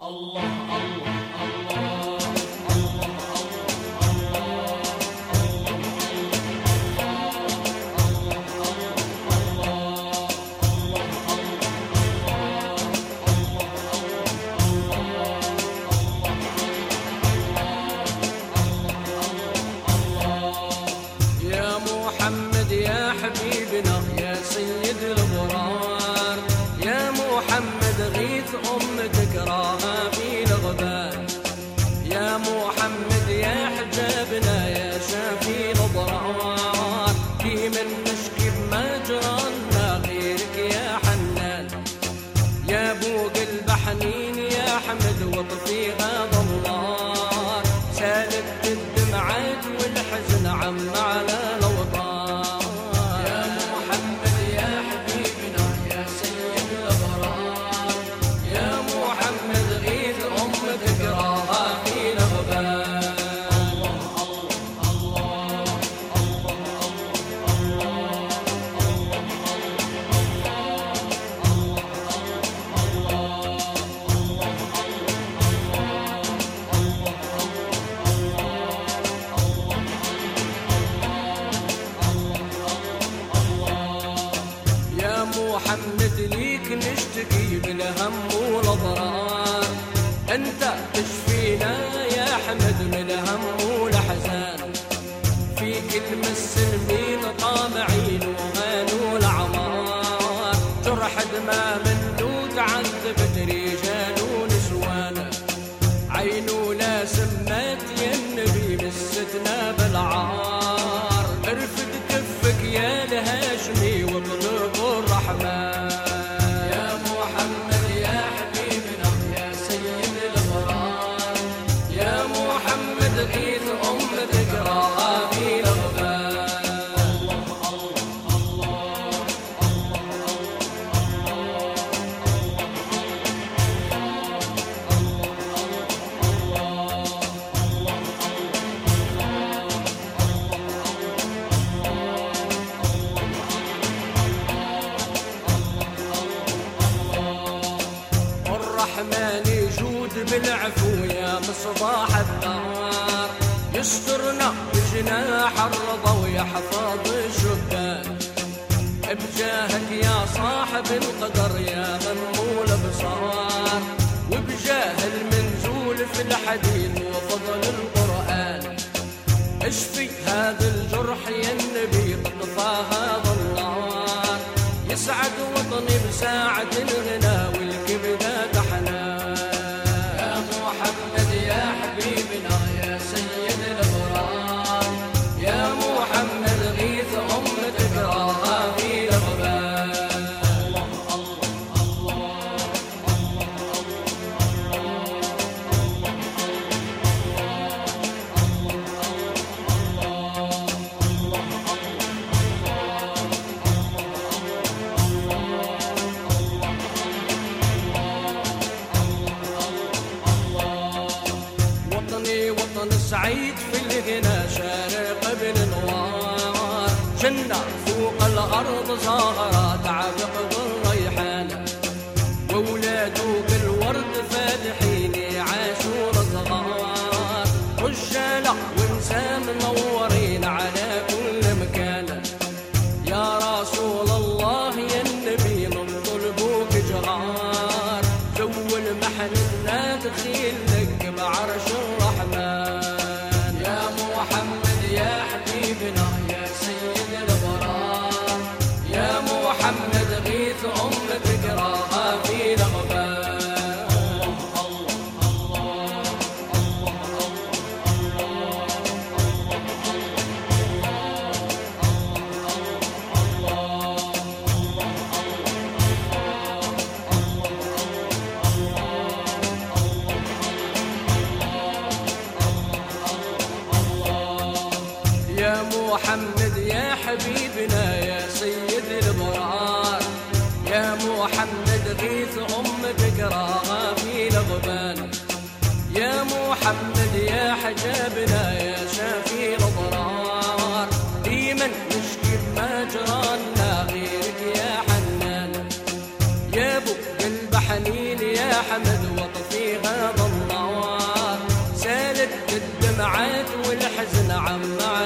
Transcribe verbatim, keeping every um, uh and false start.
تكراها في الغبان. يا محمد يا حجابنا يا شافي الأضرار، في من نشكي بما جرالنا غيرك يا حنان. يا ابو قلب حنين يا حمد واطفي هذا النار، سالت الدمعات والحزن عم على الأوطان. يا محمد يا حبيبنا يا سيد الأبرار، يا محمد غيث أم تقراها في الغبان. محمد ليك نشتكي بالهم والأضرار، أنت تشفينا يا حمد من هم والأحزان. في كل السلمين طامعين وهانوا الأعمار، جرح دماء منه تعذبت رجال ونسوان. عينه لا سمات يا النبي مستنا بالعار، ارفد كفك يا الهاشمي واطلب الرحمن. يا محمد يا حبيبنا يا سيد الأبرار، يا محمد غيث أم تقراها في الغبان. الرحمن يجود بالعفو يا مصباح الدار، يسترنا بجناح الرضا ويحفظ الشبان. بجاهك يا صاحب القدر يا غمو الابصار، وبجاه المنزول في الحديث وفضل القرآن. اشفي هذا الجرح يا النبي تطفى هذا النار، يسعد وطني بساعة الغنى والكبدة حنان. يا محمد يا حبيبنا يا سيد الأبرار، يا محمد غيث أم تقراها في الغبان. وطن سعيد في الغنى شارق بالنوار، جنة فوق الأرض زهرة تعبق بالريحان. وولاده بالورد فاتحين عاشور صغار، رجالة ونساء منورين على كل مكان. يا رسول الله يا النبي نطلبوك جغار، جو المحننا تخيل لك بعرش الرحمن. يا محمد يا حبيبنا يا سيد الأبرار، يا محمد غيث أم تقراها في الغبان. يا محمد يا حبيبنا يا سيد الأبرار، يا محمد غيث أم تقراها في الغبان. يا محمد يا حجابنا يا شافي الأضرار، في من نشكي بما جرالنا غيرك يا حنان. يا ابو قلب حنين يا حمد واطفيها دمعت والحزن عم